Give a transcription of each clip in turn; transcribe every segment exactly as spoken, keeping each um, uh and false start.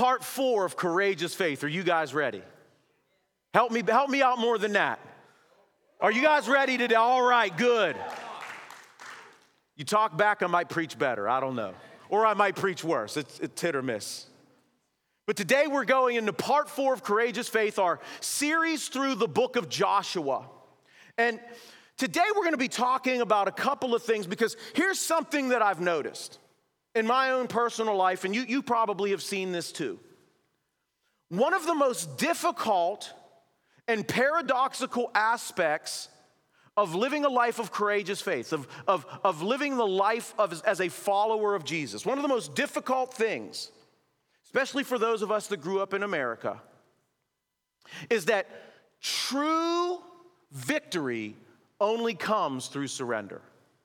part four of Courageous Faith. Are you guys ready? Help me, help me out more than that. Are you guys ready today? All right, good. You talk back, I might preach better. I don't know. Or I might preach worse. It's, it's hit or miss. But today we're going into part four of Courageous Faith, our series through the book of Joshua. And today we're going to be talking about a couple of things, because here's something that I've noticed in my own personal life, and you, you probably have seen this too. One of the most difficult and paradoxical aspects of living a life of courageous faith, of, of, of living the life of, as a follower of Jesus, one of the most difficult things, especially for those of us that grew up in America, is that true victory only comes through surrender.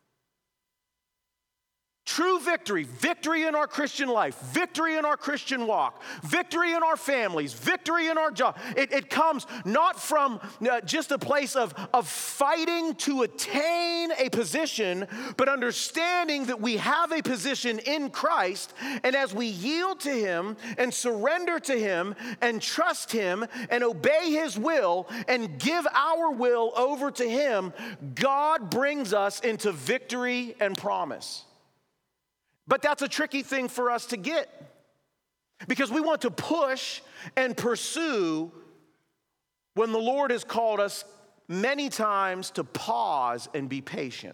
True victory, victory in our Christian life, victory in our Christian walk, victory in our families, victory in our job. It, it comes not from uh, just a place of, of fighting to attain a position, but understanding that we have a position in Christ. And as we yield to Him and surrender to Him and trust Him and obey His will and give our will over to Him, God brings us into victory and promise. But that's a tricky thing for us to get, because we want to push and pursue when the Lord has called us many times to pause and be patient.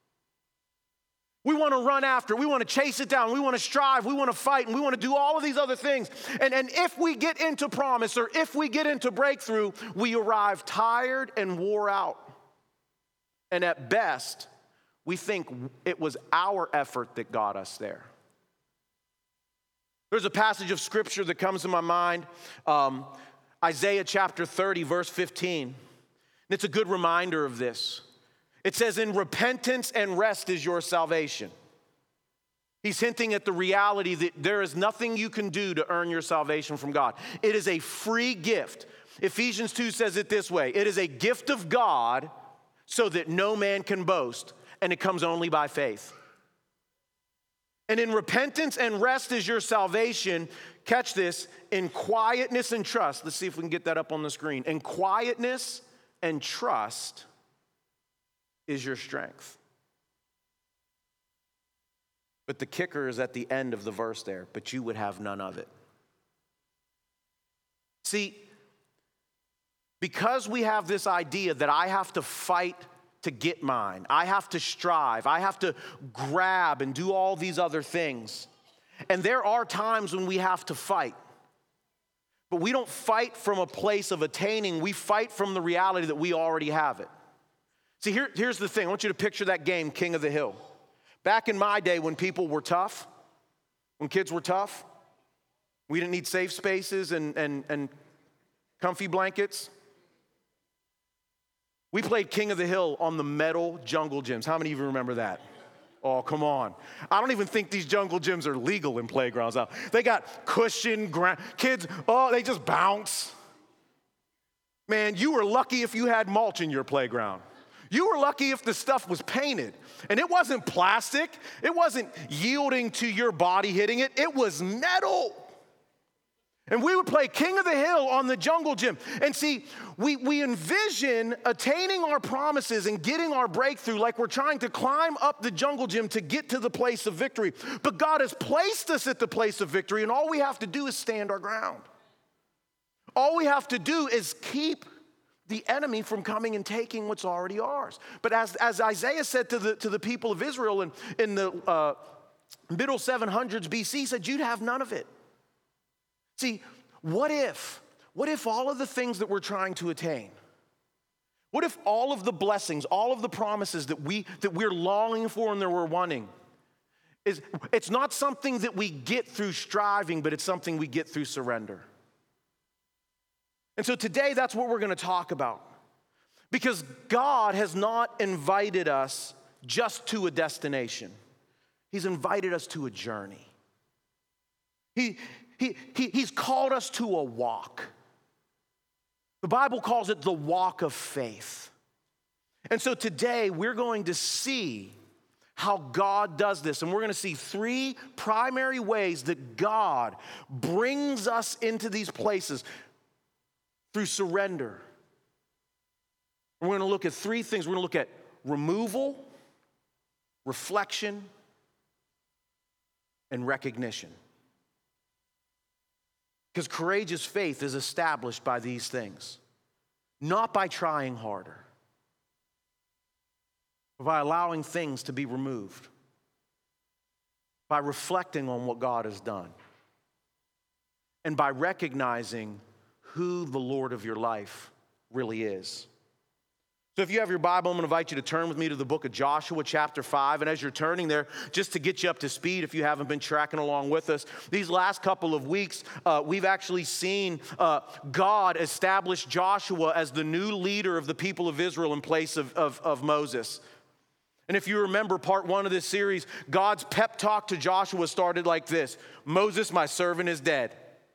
We want to run after, we want to chase it down, we want to strive, we want to fight, and we want to do all of these other things. And, and if we get into promise or if we get into breakthrough, we arrive tired and wore out. And at best, we think it was our effort that got us there. There's a passage of scripture that comes to my mind, um, Isaiah chapter thirty, verse fifteen. And it's a good reminder of this. It says, "In repentance and rest is your salvation." He's hinting at the reality that there is nothing you can do to earn your salvation from God. It is a free gift. Ephesians two says it this way: "It is a gift of God so that no man can boast. And it comes only by faith." And in repentance and rest is your salvation. Catch this: in quietness and trust. Let's see if we can get that up on the screen. In quietness and trust is your strength. But the kicker is at the end of the verse there. But you would have none of it. See, because we have this idea that I have to fight to get mine, I have to strive, I have to grab and do all these other things. And there are times when we have to fight. But we don't fight from a place of attaining, we fight from the reality that we already have it. See, here, here's the thing. I want you to picture that game, King of the Hill. Back in my day when people were tough, when kids were tough, we didn't need safe spaces and, and, and comfy blankets. We played King of the Hill on the metal jungle gyms. How many of you remember that? Oh, come on. I don't even think these jungle gyms are legal in playgrounds now. They got cushion, ground. Kids, oh, they just bounce. Man, you were lucky if you had mulch in your playground. You were lucky if the stuff was painted. And it wasn't plastic. It wasn't yielding to your body hitting it. It was metal. And we would play King of the Hill on the jungle gym. And see, we, we envision attaining our promises and getting our breakthrough like we're trying to climb up the jungle gym to get to the place of victory. But God has placed us at the place of victory, and all we have to do is stand our ground. All we have to do is keep the enemy from coming and taking what's already ours. But as, as Isaiah said to the, to the people of Israel in, in the uh, middle seven hundreds B C, he said, you'd have none of it. See, what if, what if all of the things that we're trying to attain, what if all of the blessings, all of the promises that, we, that we're longing for and that we're wanting, is it's not something that we get through striving, but it's something we get through surrender. And so today, that's what we're going to talk about. Because God has not invited us just to a destination. He's invited us to a journey. He, he, he, he's called us to a walk. The Bible calls it the walk of faith. And so today, we're going to see how God does this. And we're going to see three primary ways that God brings us into these places through surrender. We're going to look at three things. We're going to look at removal, reflection, and recognition. Because courageous faith is established by these things, not by trying harder, but by allowing things to be removed, by reflecting on what God has done, and by recognizing who the Lord of your life really is. So if you have your Bible, I'm going to invite you to turn with me to the book of Joshua chapter five. And as you're turning there, just to get you up to speed, if you haven't been tracking along with us, these last couple of weeks, uh, we've actually seen uh, God establish Joshua as the new leader of the people of Israel in place of, of, of Moses. And if you remember part one of this series, God's pep talk to Joshua started like this: Moses, my servant, is dead.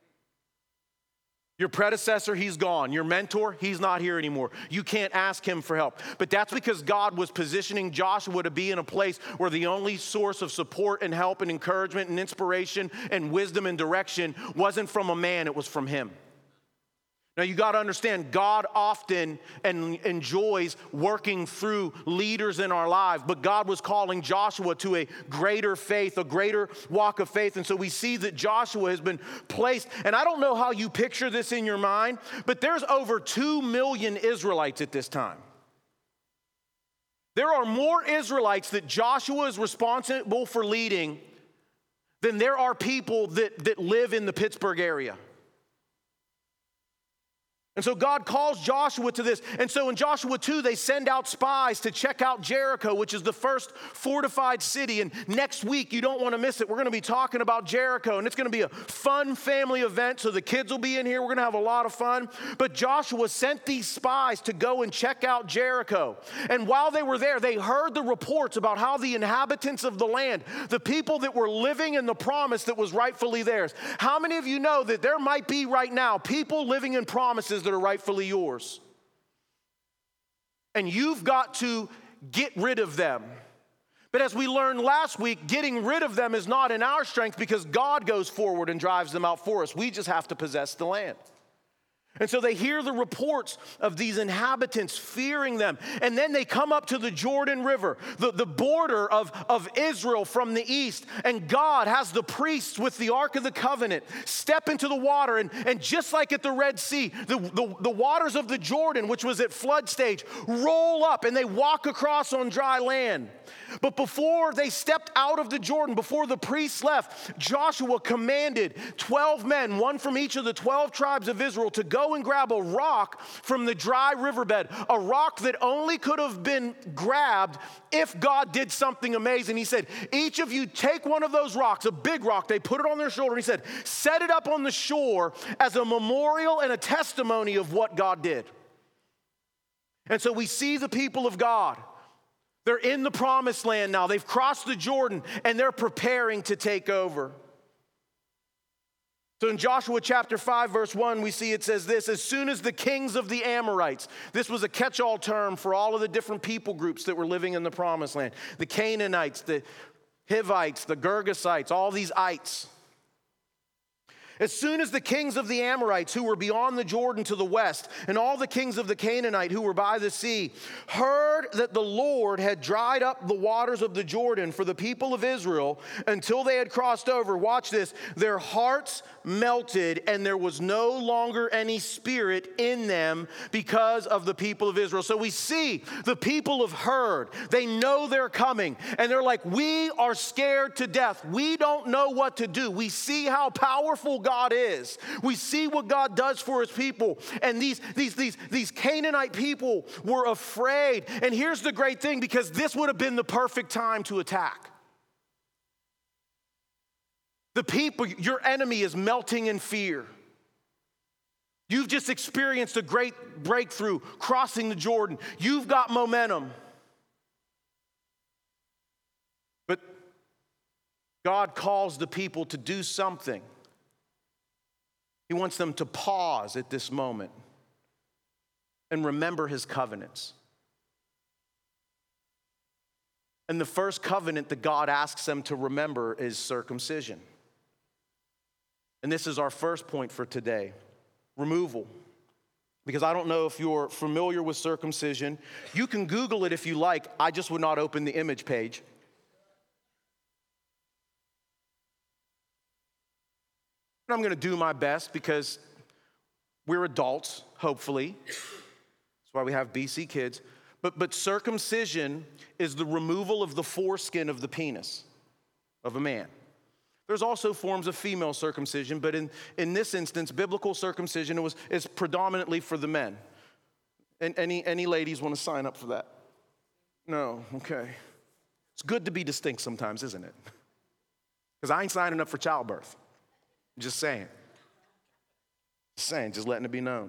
Your predecessor, he's gone. Your mentor, he's not here anymore. You can't ask him for help. But that's because God was positioning Joshua to be in a place where the only source of support and help and encouragement and inspiration and wisdom and direction wasn't from a man, it was from him. Now you got to understand, God often and enjoys working through leaders in our lives, but God was calling Joshua to a greater faith, a greater walk of faith. And so we see that Joshua has been placed, and I don't know how you picture this in your mind, but there's over two million Israelites at this time. There are more Israelites that Joshua is responsible for leading than there are people that, that live in the Pittsburgh area. And so God calls Joshua to this. And so in Joshua two, they send out spies to check out Jericho, which is the first fortified city. And next week, you don't want to miss it. We're going to be talking about Jericho, and it's going to be a fun family event. So the kids will be in here. We're going to have a lot of fun. But Joshua sent these spies to go and check out Jericho. And while they were there, they heard the reports about how the inhabitants of the land, the people that were living in the promise that was rightfully theirs. How many of you know that there might be right now people living in promises that are rightfully yours? And you've got to get rid of them. But as we learned last week, getting rid of them is not in our strength because God goes forward and drives them out for us. We just have to possess the land. And so they hear the reports of these inhabitants fearing them. And then they come up to the Jordan River, the, the border of, of Israel from the east. And God has the priests with the Ark of the Covenant step into the water. And, and just like at the Red Sea, the, the, the waters of the Jordan, which was at flood stage, roll up and they walk across on dry land. But before they stepped out of the Jordan, before the priests left, Joshua commanded twelve men, one from each of the twelve tribes of Israel, to go and grab a rock from the dry riverbed, a rock that only could have been grabbed if God did something amazing. He said, each of you take one of those rocks, a big rock, they put it on their shoulder, and he said, set it up on the shore as a memorial and a testimony of what God did. And so we see the people of God. They're in the promised land now. They've crossed the Jordan, and they're preparing to take over. So in Joshua chapter five, verse one, we see it says this: as soon as the kings of the Amorites, this was a catch-all term for all of the different people groups that were living in the promised land. The Canaanites, the Hivites, the Girgasites, all these ites. As soon as the kings of the Amorites who were beyond the Jordan to the west, and all the kings of the Canaanite who were by the sea, heard that the Lord had dried up the waters of the Jordan for the people of Israel until they had crossed over, watch this, their hearts melted, and there was no longer any spirit in them because of the people of Israel. So we see the people have heard. They know they're coming, and they're like, we are scared to death. We don't know what to do. We see how powerful God is. We see what God does for his people. And these, these, these, these Canaanite people were afraid. And here's the great thing, because this would have been the perfect time to attack. The people, your enemy is melting in fear. You've just experienced a great breakthrough crossing the Jordan. You've got momentum. But God calls the people to do something. He wants them to pause at this moment and remember his covenants. And the first covenant that God asks them to remember is circumcision. And this is our first point for today, removal. Because I don't know if you're familiar with circumcision. You can Google it if you like. I just would not open the image page. And I'm going to do my best because we're adults, hopefully. That's why we have B C kids. But, but circumcision is the removal of the foreskin of the penis of a man. There's also forms of female circumcision, but in, in this instance, biblical circumcision was, is predominantly for the men. And any, any ladies want to sign up for that? No, okay. It's good to be distinct sometimes, isn't it? Because I ain't signing up for childbirth. Just saying. Just saying, just letting it be known.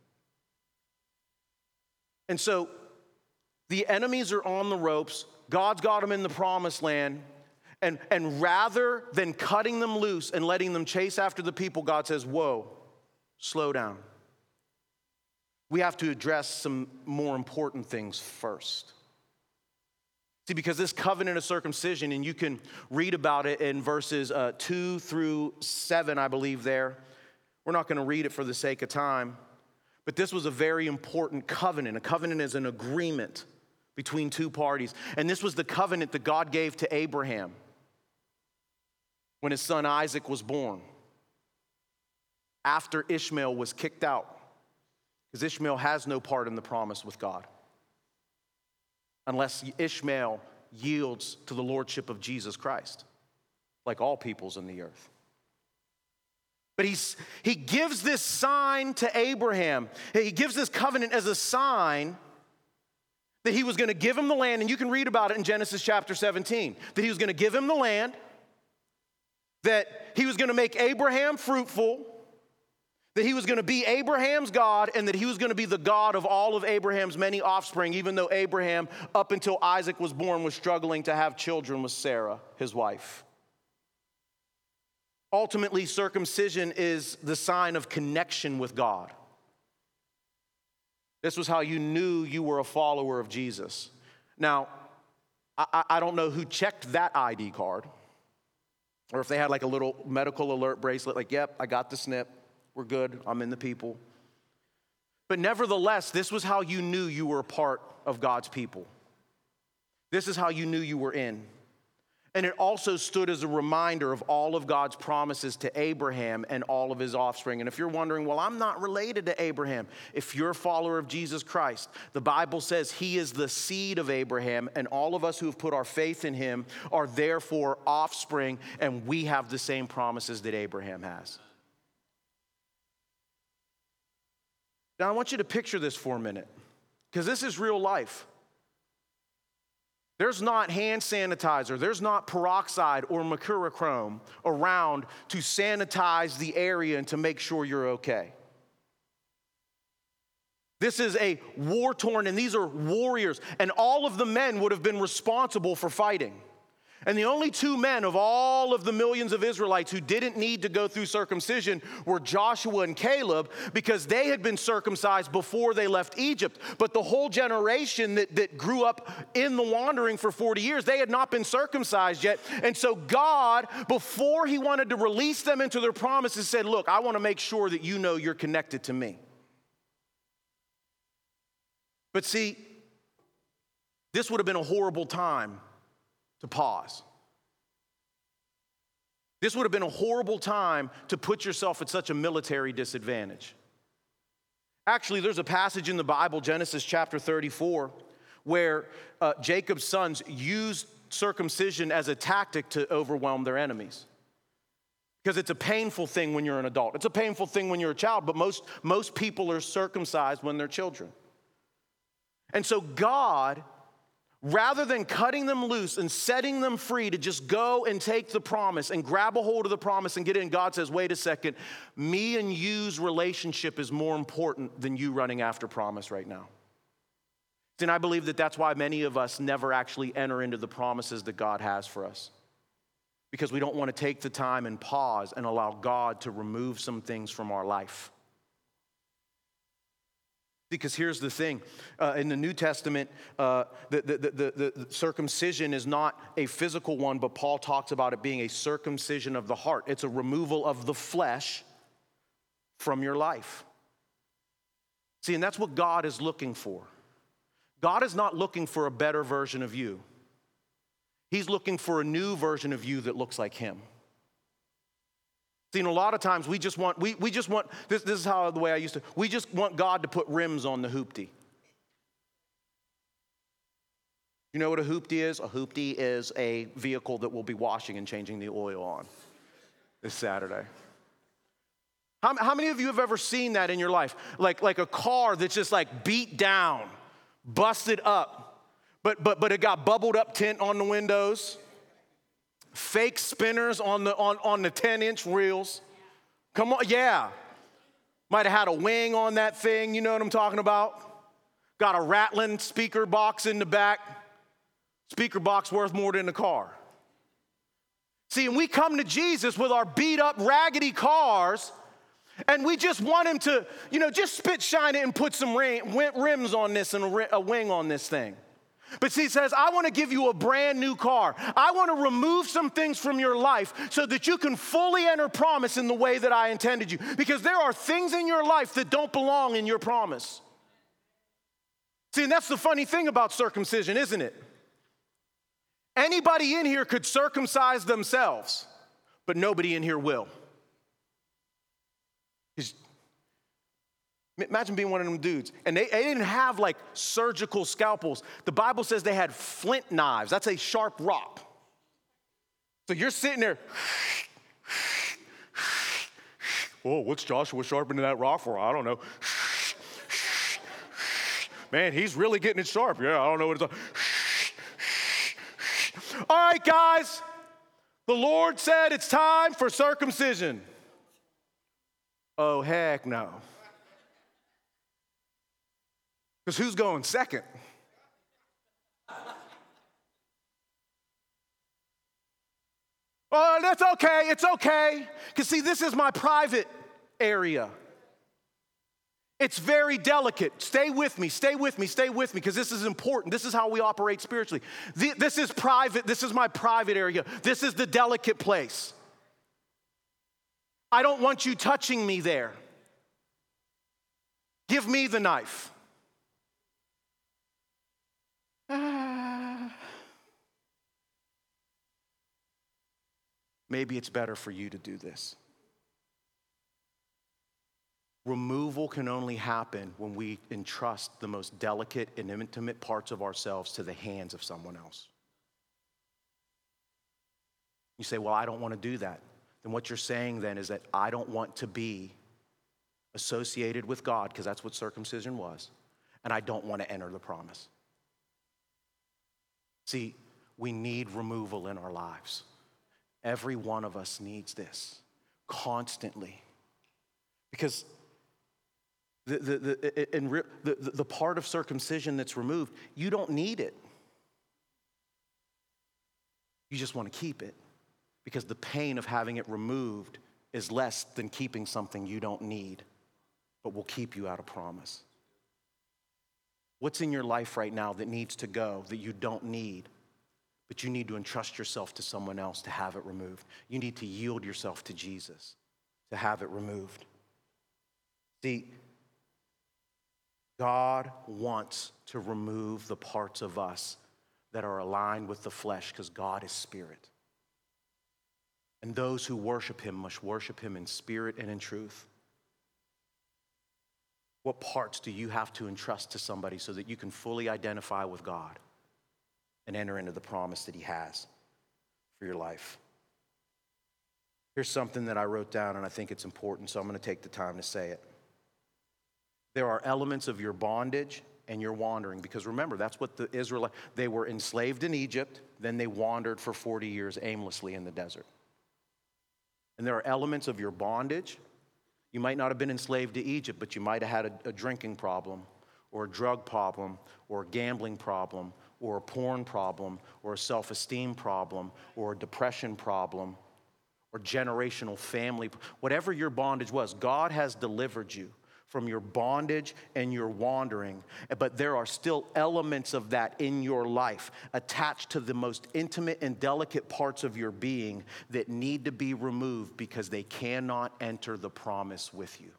And so, the enemies are on the ropes. God's got them in the promised land. And, and rather than cutting them loose and letting them chase after the people, God says, whoa, slow down. We have to address some more important things first. See, because this covenant of circumcision, and you can read about it in verses uh, two through seven, I believe there. We're not going to read it for the sake of time. But this was a very important covenant. A covenant is an agreement between two parties. And this was the covenant that God gave to Abraham when his son Isaac was born, after Ishmael was kicked out, because Ishmael has no part in the promise with God unless Ishmael yields to the lordship of Jesus Christ, like all peoples in the earth. But he's, he gives this sign to Abraham. He gives this covenant as a sign that he was going to give him the land, and you can read about it in Genesis chapter seventeen, that he was going to give him the land, that he was going to make Abraham fruitful, that he was going to be Abraham's God, and that he was going to be the God of all of Abraham's many offspring, even though Abraham, up until Isaac was born, was struggling to have children with Sarah, his wife. Ultimately, circumcision is the sign of connection with God. This was how you knew you were a follower of Jesus. Now, I, I don't know who checked that I D card, or if they had like a little medical alert bracelet, like, yep, I got the snip, we're good, I'm in the people. But nevertheless, this was how you knew you were a part of God's people. This is how you knew you were in. And it also stood as a reminder of all of God's promises to Abraham and all of his offspring. And if you're wondering, well, I'm not related to Abraham. If you're a follower of Jesus Christ, the Bible says he is the seed of Abraham, and all of us who have put our faith in him are therefore offspring, and we have the same promises that Abraham has. Now, I want you to picture this for a minute, because this is real life. There's not hand sanitizer, there's not peroxide or mercurochrome around to sanitize the area and to make sure you're okay. This is a war-torn, and these are warriors, and all of the men would have been responsible for fighting. And the only two men of all of the millions of Israelites who didn't need to go through circumcision were Joshua and Caleb, because they had been circumcised before they left Egypt. But the whole generation that, that grew up in the wandering for forty years, they had not been circumcised yet. And so God, before he wanted to release them into their promises, said, look, I want to make sure that you know you're connected to me. But see, this would have been a horrible time to pause. This would have been a horrible time to put yourself at such a military disadvantage. Actually, there's a passage in the Bible, Genesis chapter thirty-four, where uh, Jacob's sons used circumcision as a tactic to overwhelm their enemies. Because it's a painful thing when you're an adult. It's a painful thing when you're a child, but most, most people are circumcised when they're children. And so God, rather than cutting them loose and setting them free to just go and take the promise and grab a hold of the promise and get in, God says, wait a second, me and you's relationship is more important than you running after promise right now. And I believe that that's why many of us never actually enter into the promises that God has for us, because we don't want to take the time and pause and allow God to remove some things from our life. Because here's the thing, uh, in the New Testament, uh, the, the, the, the, the circumcision is not a physical one, but Paul talks about it being a circumcision of the heart. It's a removal of the flesh from your life. See, and that's what God is looking for. God is not looking for a better version of you. He's looking for a new version of you that looks like him. See, and a lot of times we just want, we, we just want, this, this is how the way I used to, we just want God to put rims on the hoopty. You know what a hoopty is? A hoopty is a vehicle that we'll be washing and changing the oil on this Saturday. How, how many of you have ever seen that in your life? Like, like a car that's just like beat down, busted up, but, but, but it got bubbled up tint on the windows. Fake spinners on the on, on the ten-inch reels. Come on, yeah. Might have had a wing on that thing, you know what I'm talking about? Got a rattling speaker box in the back. Speaker box worth more than the car. See, and we come to Jesus with our beat up, raggedy cars, and we just want him to, you know, just spit shine it and put some rims on this and a wing on this thing. But see, he says, I want to give you a brand new car. I want to remove some things from your life so that you can fully enter promise in the way that I intended you. Because there are things in your life that don't belong in your promise. See, and that's the funny thing about circumcision, isn't it? Anybody in here could circumcise themselves, but nobody in here will. Imagine being one of them dudes. And they, they didn't have like surgical scalpels. The Bible says they had flint knives. That's a sharp rock. So you're sitting there. Oh, what's Joshua sharpening that rock for? I don't know. Man, he's really getting it sharp. Yeah, I don't know what it's all. All right, guys. The Lord said it's time for circumcision. Oh, heck no. Because who's going second? Oh, that's okay, it's okay. Because see, this is my private area. It's very delicate. Stay with me, stay with me, stay with me, because this is important. This is how we operate spiritually. This is private, this is my private area. This is the delicate place. I don't want you touching me there. Give me the knife. Maybe it's better for you to do this. Removal can only happen when we entrust the most delicate and intimate parts of ourselves to the hands of someone else. You say, well, I don't want to do that. Then what you're saying then is that I don't want to be associated with God, because that's what circumcision was, and I don't want to enter the promise. See, we need removal in our lives. Every one of us needs this constantly. Because the, the, the, in re, the, the part of circumcision that's removed, you don't need it. You just want to keep it. Because the pain of having it removed is less than keeping something you don't need, but will keep you out of promise. What's in your life right now that needs to go, that you don't need, but you need to entrust yourself to someone else to have it removed? You need to yield yourself to Jesus to have it removed. See, God wants to remove the parts of us that are aligned with the flesh, because God is spirit. And those who worship him must worship him in spirit and in truth. What parts do you have to entrust to somebody so that you can fully identify with God and enter into the promise that he has for your life? Here's something that I wrote down, and I think it's important, so I'm going to take the time to say it. There are elements of your bondage and your wandering, because remember, that's what the Israelites, they were enslaved in Egypt, then they wandered for forty years aimlessly in the desert. And there are elements of your bondage. You might not have been enslaved to Egypt, but you might have had a, a drinking problem, or a drug problem, or a gambling problem, or a porn problem, or a self-esteem problem, or a depression problem, or generational family. Whatever your bondage was, God has delivered you from your bondage and your wandering, but there are still elements of that in your life attached to the most intimate and delicate parts of your being that need to be removed because they cannot enter the promise with you.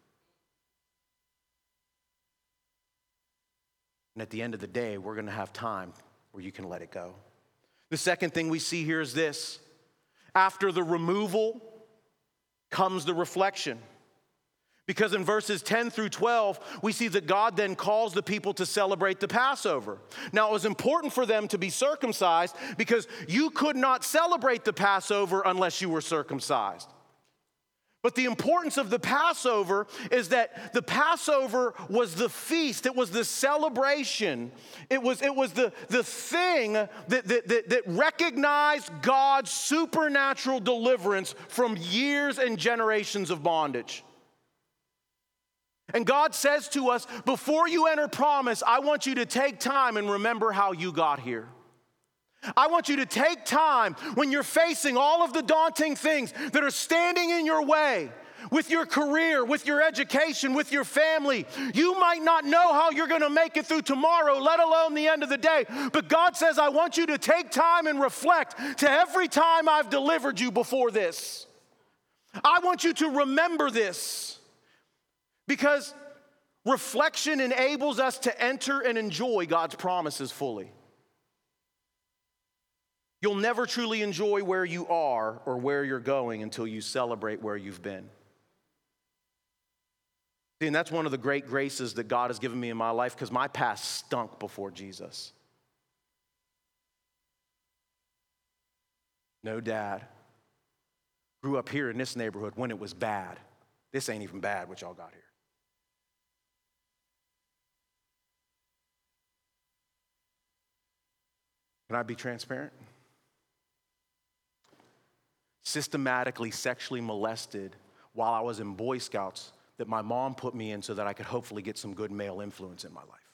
And at the end of the day, we're going to have time where you can let it go. The second thing we see here is this. After the removal comes the reflection. Because in verses ten through twelve, we see that God then calls the people to celebrate the Passover. Now, it was important for them to be circumcised because you could not celebrate the Passover unless you were circumcised. But the importance of the Passover is that the Passover was the feast. It was the celebration. It was, it was the, the thing that, that, that, that recognized God's supernatural deliverance from years and generations of bondage. And God says to us, before you enter promise, I want you to take time and remember how you got here. I want you to take time when you're facing all of the daunting things that are standing in your way with your career, with your education, with your family. You might not know how you're going to make it through tomorrow, let alone the end of the day. But God says, I want you to take time and reflect to every time I've delivered you before this. I want you to remember this because reflection enables us to enter and enjoy God's promises fully. You'll never truly enjoy where you are or where you're going until you celebrate where you've been. See, and that's one of the great graces that God has given me in my life because my past stunk before Jesus. No dad. Grew up here in this neighborhood when it was bad. This ain't even bad what y'all got here. Can I be transparent? Systematically sexually molested while I was in Boy Scouts that my mom put me in so that I could hopefully get some good male influence in my life.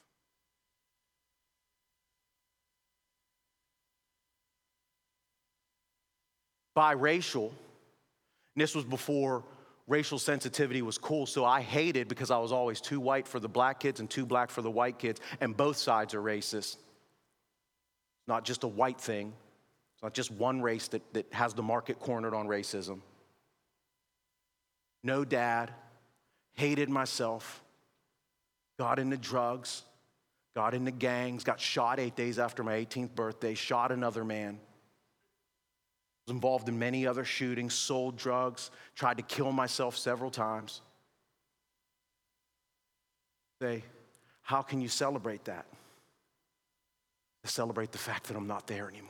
Biracial, and this was before racial sensitivity was cool, so I hated because I was always too white for the black kids and too black for the white kids, and both sides are racist. Not just a white thing. It's not just one race that, that has the market cornered on racism. No dad, hated myself, got into drugs, got into gangs, got shot eight days after my eighteenth birthday, shot another man. Was involved in many other shootings, sold drugs, tried to kill myself several times. Say, how can you celebrate that? To celebrate the fact that I'm not there anymore.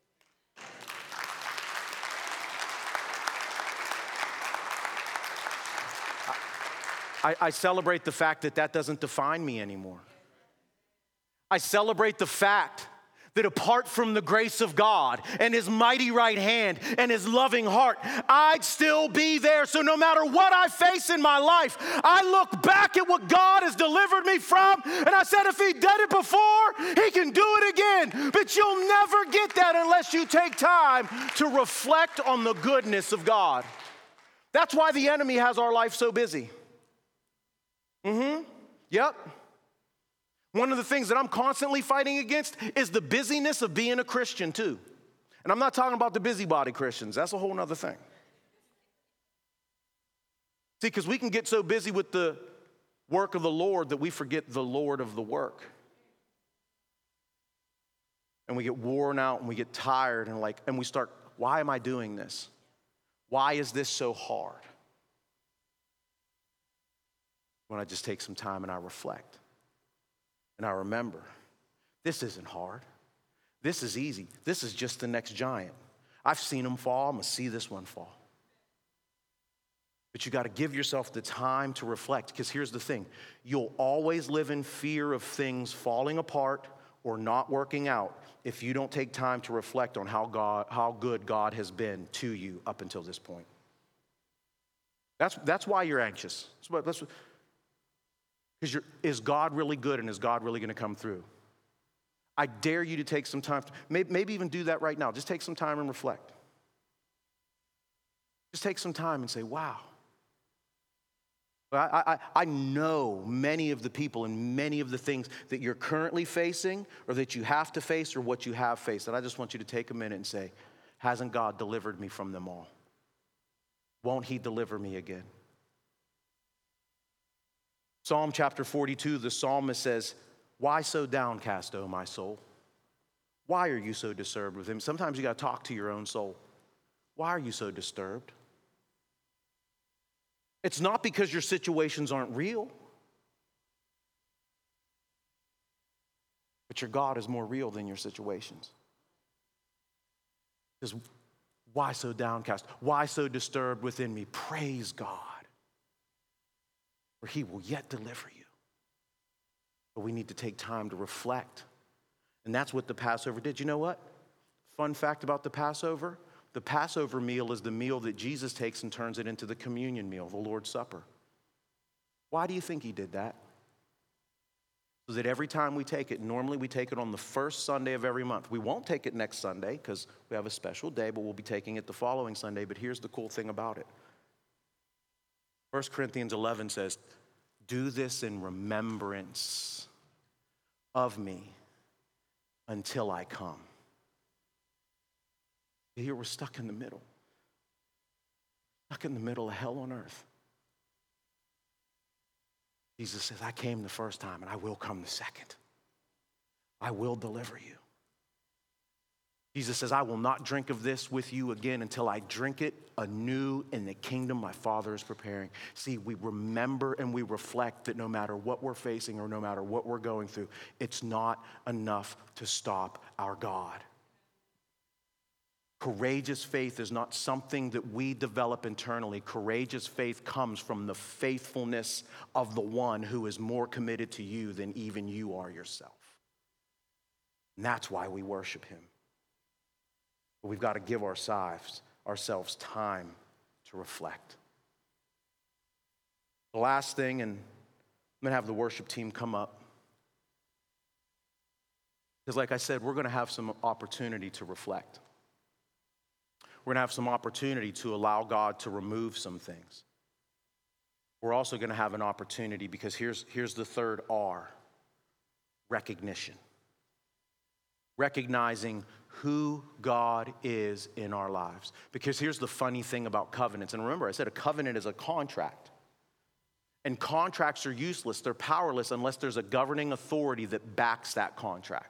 I, I celebrate the fact that that doesn't define me anymore. I celebrate the fact that apart from the grace of God and His mighty right hand and His loving heart, I'd still be there. So no matter what I face in my life, I look back at what God has delivered me from, and I said, if He did it before, He can do it again. But you'll never get that unless you take time to reflect on the goodness of God. That's why the enemy has our life so busy. Mm-hmm. Yep. One of the things that I'm constantly fighting against is the busyness of being a Christian too. And I'm not talking about the busybody Christians. That's a whole other thing. See, because we can get so busy with the work of the Lord that we forget the Lord of the work. And we get worn out and we get tired and like, and we start, why am I doing this? Why is this so hard? When I just take some time and I reflect. And I remember, this isn't hard. This is easy. This is just the next giant. I've seen them fall. I'm going to see this one fall. But you got to give yourself the time to reflect, because here's the thing. You'll always live in fear of things falling apart or not working out if you don't take time to reflect on how God, how good God has been to you up until this point. That's, that's why you're anxious. That's what, that's what, Because is God really good, and is God really going to come through? I dare you to take some time, to, maybe, maybe even do that right now. Just take some time and reflect. Just take some time and say, wow, I, I, I know many of the people and many of the things that you're currently facing or that you have to face or what you have faced. And I just want you to take a minute and say, hasn't God delivered me from them all? Won't he deliver me again? Psalm chapter forty-two, the psalmist says, why so downcast, O my soul? Why are you so disturbed with him? Sometimes you got to talk to your own soul. Why are you so disturbed? It's not because your situations aren't real, but your God is more real than your situations. Because why so downcast? Why so disturbed within me? Praise God, for he will yet deliver you. But we need to take time to reflect. And that's what the Passover did. You know what? Fun fact about the Passover. The Passover meal is the meal that Jesus takes and turns it into the communion meal, the Lord's Supper. Why do you think he did that? So that every time we take it, normally we take it on the first Sunday of every month. We won't take it next Sunday because we have a special day, but we'll be taking it the following Sunday. But here's the cool thing about it. First Corinthians eleven says, do this in remembrance of me until I come. Here we're stuck in the middle. Stuck in the middle of hell on earth. Jesus says, I came the first time and I will come the second. I will deliver you. Jesus says, I will not drink of this with you again until I drink it anew in the kingdom my Father is preparing. See, we remember and we reflect that no matter what we're facing or no matter what we're going through, it's not enough to stop our God. Courageous faith is not something that we develop internally. Courageous faith comes from the faithfulness of the one who is more committed to you than even you are yourself. And that's why we worship him. But we've got to give ourselves, ourselves time to reflect. The last thing, and I'm going to have the worship team come up. Because like I said, we're going to have some opportunity to reflect. We're going to have some opportunity to allow God to remove some things. We're also going to have an opportunity because here's, here's the third R, recognition. Recognizing who God is in our lives. Because here's the funny thing about covenants. And remember, I said a covenant is a contract. And contracts are useless. They're powerless unless there's a governing authority that backs that contract.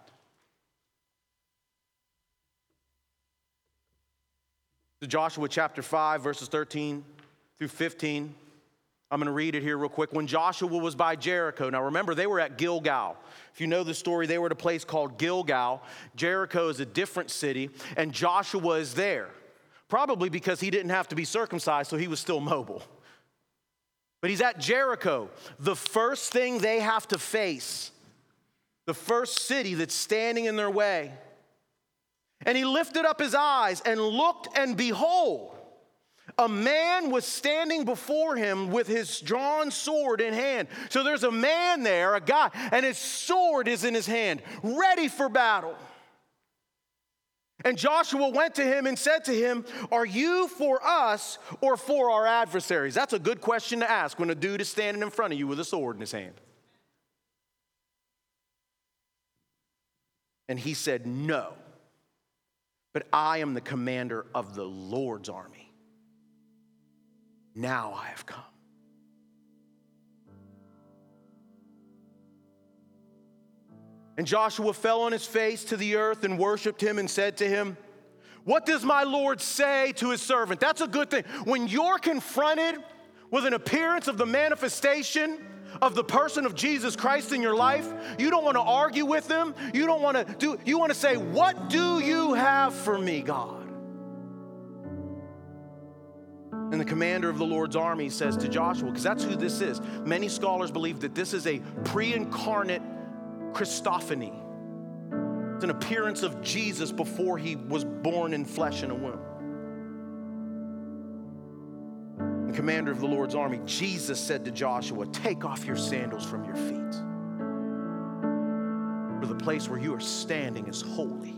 Joshua chapter five, verses thirteen through fifteen. I'm going to read it here real quick. When Joshua was by Jericho. Now remember, they were at Gilgal. If you know the story, they were at a place called Gilgal. Jericho is a different city, and Joshua is there. Probably because he didn't have to be circumcised, so he was still mobile. But he's at Jericho. The first thing they have to face, the first city that's standing in their way. And he lifted up his eyes and looked, and behold, a man was standing before him with his drawn sword in hand. So there's a man there, a guy, and his sword is in his hand, ready for battle. And Joshua went to him and said to him, are you for us or for our adversaries? That's a good question to ask when a dude is standing in front of you with a sword in his hand. And he said, no. But I am the commander of the Lord's army. Now I have come. And Joshua fell on his face to the earth and worshiped him and said to him, what does my Lord say to his servant? That's a good thing. When you're confronted with an appearance of the manifestation of the person of Jesus Christ in your life, you don't want to argue with him. You don't want to do, you want to say, what do you have for me, God? And the commander of the Lord's army says to Joshua, because that's who this is. Many scholars believe that this is a pre-incarnate Christophany. It's an appearance of Jesus before he was born in flesh in a womb. The commander of the Lord's army, Jesus said to Joshua, take off your sandals from your feet. For the place where you are standing is holy.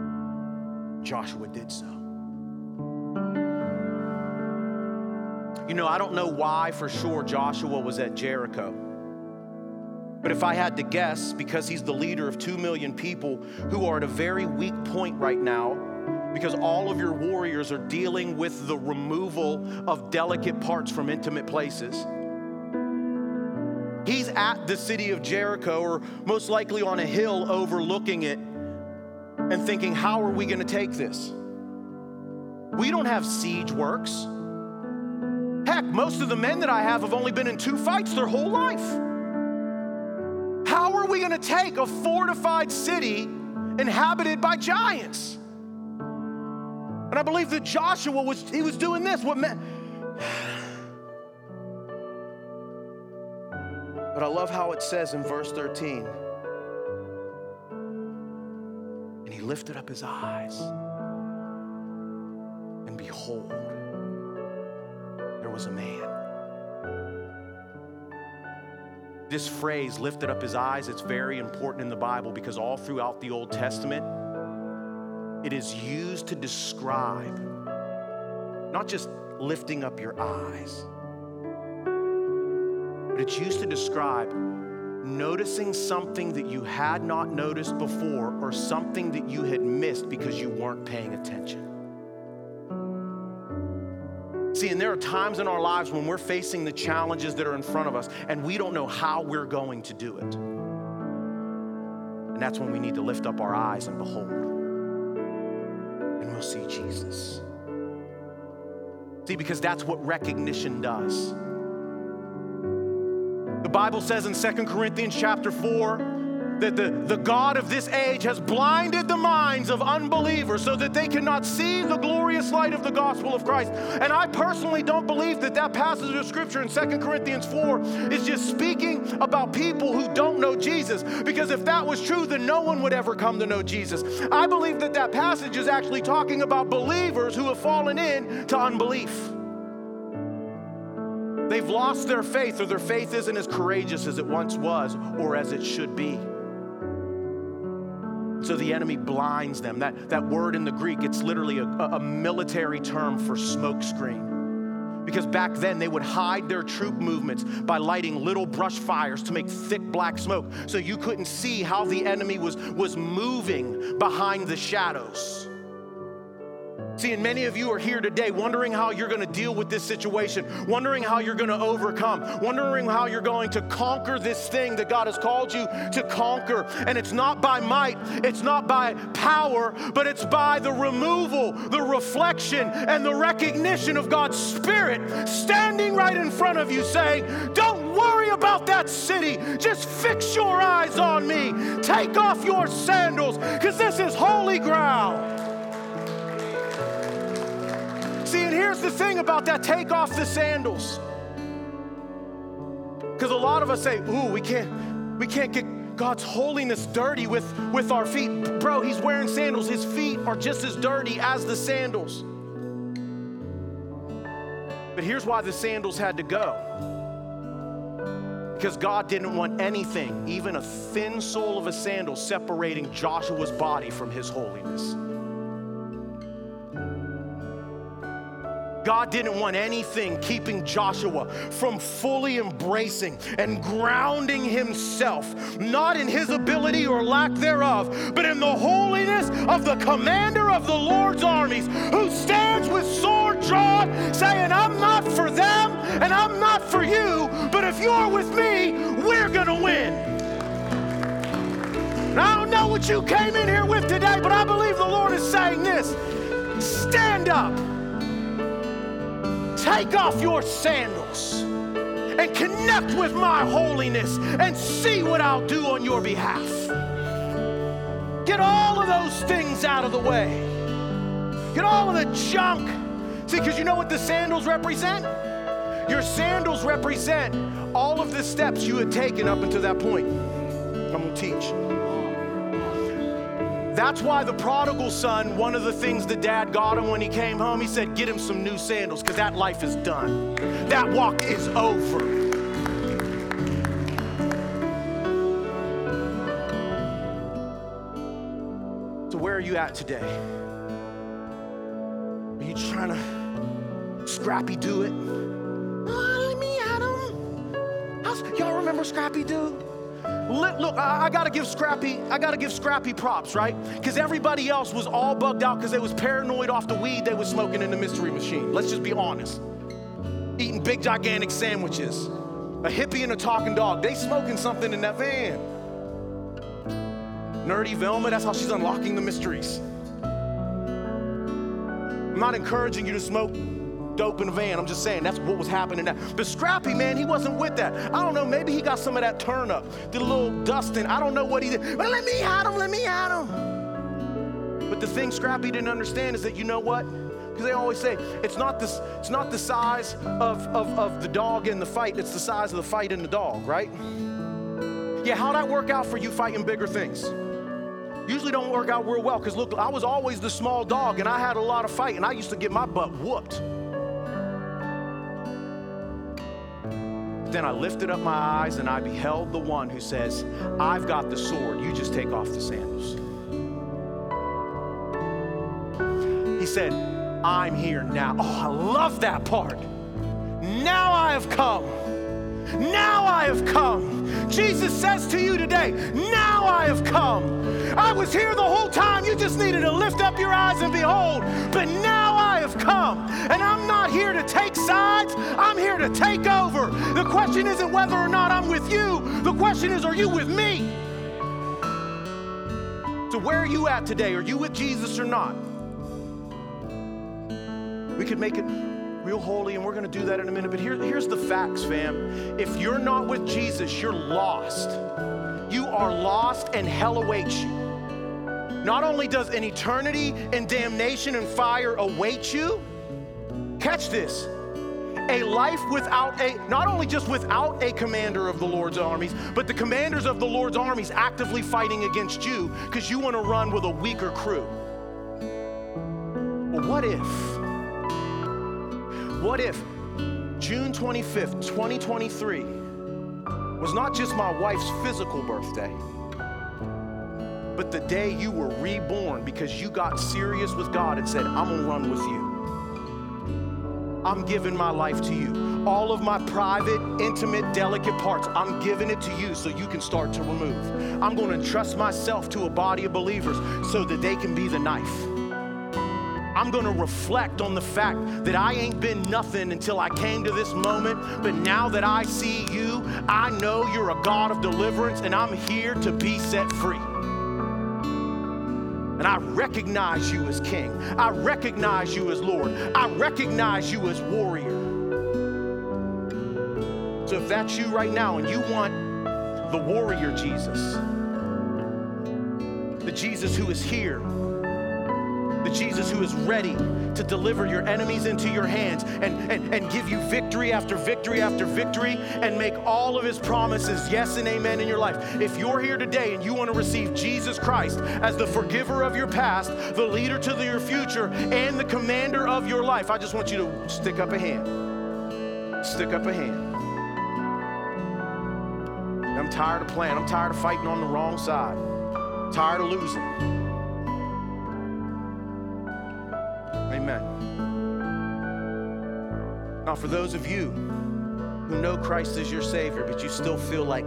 Joshua did so. You You know, I don't know why for sure Joshua was at Jericho. But if I had to guess, because he's the leader of two million people who are at a very weak point right now, because all of your warriors are dealing with the removal of delicate parts from intimate places. He's at the city of Jericho, or most likely on a hill overlooking it, and thinking, how are we going to take this? We don't have siege works. Heck, most of the men that I have have only been in two fights their whole life. How are we going to take a fortified city inhabited by giants? And I believe that Joshua was, he was doing this. What meant, but I love how it says in verse thirteen, and he lifted up his eyes, and behold, there was a man. This phrase, lifted up his eyes, it's very important in the Bible because all throughout the Old Testament, it is used to describe not just lifting up your eyes, but it's used to describe noticing something that you had not noticed before or something that you had missed because you weren't paying attention. See, and there are times in our lives when we're facing the challenges that are in front of us and we don't know how we're going to do it. And that's when we need to lift up our eyes and behold, and we'll see Jesus. See, because that's what recognition does. The Bible says in Second Corinthians chapter four, that the, the God of this age has blinded the minds of unbelievers so that they cannot see the glorious light of the gospel of Christ. And I personally don't believe that that passage of scripture in Second Corinthians four is just speaking about people who don't know Jesus. Because if that was true, then no one would ever come to know Jesus. I believe that that passage is actually talking about believers who have fallen into unbelief. They've lost their faith, or their faith isn't as courageous as it once was or as it should be. So the enemy blinds them. That, that word in the Greek, it's literally a, a military term for smokescreen. Because back then they would hide their troop movements by lighting little brush fires to make thick black smoke so you couldn't see how the enemy was, was moving behind the shadows. See, and many of you are here today wondering how you're going to deal with this situation, wondering how you're going to overcome, wondering how you're going to conquer this thing that God has called you to conquer. And it's not by might, it's not by power, but it's by the removal, the reflection, and the recognition of God's Spirit standing right in front of you saying, don't worry about that city. Just fix your eyes on me. Take off your sandals, because this is holy ground. See, and here's the thing about that, take off the sandals. Because a lot of us say, ooh, we can't, we can't get God's holiness dirty with, with our feet. Bro, he's wearing sandals. His feet are just as dirty as the sandals. But here's why the sandals had to go. Because God didn't want anything, even a thin sole of a sandal, separating Joshua's body from his holiness. God didn't want anything keeping Joshua from fully embracing and grounding himself, not in his ability or lack thereof, but in the holiness of the commander of the Lord's armies, who stands with sword drawn, saying, I'm not for them and I'm not for you, but if you're with me, we're gonna win. And I don't know what you came in here with today, but I believe the Lord is saying this: stand up. Take off your sandals and connect with my holiness and see what I'll do on your behalf. Get all of those things out of the way. Get all of the junk. See, because you know what the sandals represent? Your sandals represent all of the steps you had taken up until that point. I'm going to teach. That's why the prodigal son, one of the things the dad got him when he came home, he said, get him some new sandals, because that life is done. That walk is over. So where are you at today? Are you trying to scrappy do it? remember Scrappy, dude? Look, I, I gotta give Scrappy, I gotta give Scrappy props, right? Because everybody else was all bugged out because they was paranoid off the weed they was smoking in the Mystery Machine. Let's just be honest. Eating big, gigantic sandwiches. A hippie and a talking dog. They smoking something in that van. Nerdy Velma, that's how she's unlocking the mysteries. I'm not encouraging you to smoke dope in a van. I'm just saying that's what was happening now. But Scrappy, man, he wasn't with that. I don't know, maybe he got some of that turn up, did a little dusting. I don't know what he did. But let me at him, let me at him. But the thing Scrappy didn't understand is that, you know what? Because they always say, it's not this, it's not the size of, of, of the dog in the fight, it's the size of the fight in the dog, right? Yeah, how'd that work out for you fighting bigger things? Usually don't work out real well, because look, I was always the small dog, and I had a lot of fight, and I used to get my butt whooped. Then I lifted up my eyes and I beheld the one who says, I've got the sword, you just take off the sandals. He said, I'm here now. Oh, I love that part. Now I have come. Now I have come. Jesus says to you today, now I have come. I was here the whole time. You just needed to lift up your eyes and behold. But now I have come. And I'm not here to take sides. I'm here to take over. The question isn't whether or not I'm with you. The question is, are you with me? So where are you at today? Are you with Jesus or not? We could make it real holy, and we're going to do that in a minute. But here, here's the facts, fam. If you're not with Jesus, you're lost. You are lost, and hell awaits you. Not only does an eternity in damnation and fire await you, catch this, a life without a, not only just without a commander of the Lord's armies, but the commanders of the Lord's armies actively fighting against you because you want to run with a weaker crew. Well, what if, what if June twenty-fifth, twenty twenty-three was not just my wife's physical birthday, but the day you were reborn because you got serious with God and said, I'm gonna run with you. I'm giving my life to you. All of my private, intimate, delicate parts, I'm giving it to you so you can start to remove. I'm gonna entrust myself to a body of believers so that they can be the knife. I'm gonna reflect on the fact that I ain't been nothing until I came to this moment, but now that I see you, I know you're a God of deliverance and I'm here to be set free. And I recognize you as King. I recognize you as Lord. I recognize you as warrior. So if that's you right now and you want the warrior Jesus, the Jesus who is here, the Jesus who is ready to deliver your enemies into your hands and, and, and give you victory after victory after victory and make all of his promises yes and amen in your life. If you're here today and you want to receive Jesus Christ as the forgiver of your past, the leader to your future, and the commander of your life, I just want you to stick up a hand. Stick up a hand. I'm tired of playing. I'm tired of fighting on the wrong side. I'm tired of losing. Amen. Now, for those of you who know Christ as your Savior, but you still feel like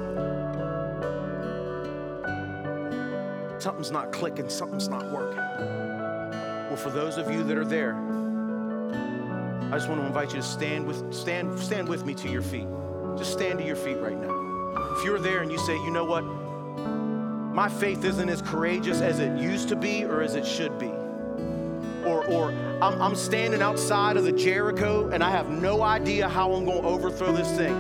something's not clicking, something's not working. Well, for those of you that are there, I just want to invite you to stand with, stand, stand with me to your feet. Just stand to your feet right now. If you're there and you say, you know what? My faith isn't as courageous as it used to be or as it should be. Or, or I'm, I'm standing outside of the Jericho and I have no idea how I'm going to overthrow this thing.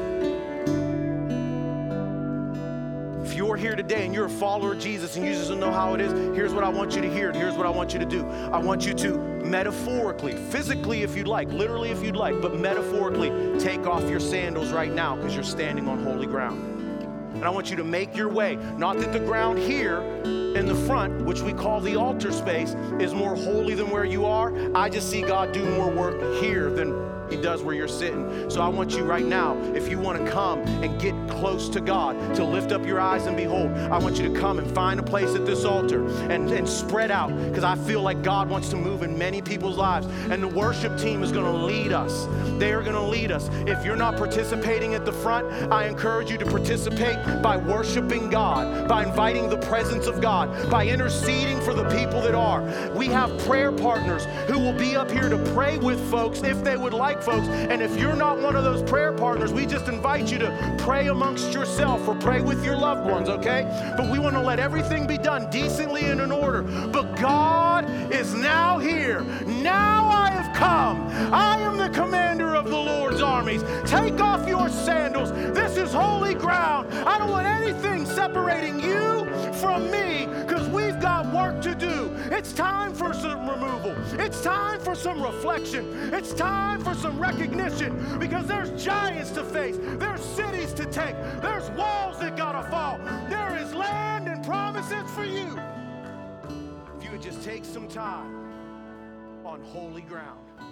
If you're here today and you're a follower of Jesus and you just don't know how it is, here's what I want you to hear. Here's what I want you to do. I want you to metaphorically, physically if you'd like, literally if you'd like, but metaphorically take off your sandals right now because you're standing on holy ground. And I want you to make your way. Not that the ground here in the front, which we call the altar space, is more holy than where you are. I just see God do more work here than he does where you're sitting. So I want you right now, if you want to come and get close to God, to lift up your eyes and behold, I want you to come and find a place at this altar and, and spread out, because I feel like God wants to move in many people's lives. And the worship team is going to lead us. They are going to lead us. If you're not participating at the front, I encourage you to participate by worshiping God, by inviting the presence of God, by interceding for the people that are. We have prayer partners who will be up here to pray with folks if they would like, folks. And if you're not one of those prayer partners, we just invite you to pray amongst yourself or pray with your loved ones, okay? But we want to let everything be done decently and in order. But God is now here. Now I have come. I am the commander of the Lord's armies. Take off your sandals. This is holy ground. I don't want anything separating you from me, because we've got work to do. It's time for some removal. It's time for some reflection. It's time for some recognition, because there's giants to face. There's cities to take. There's walls that gotta fall. There is land and promises for you. If you would just take some time on holy ground.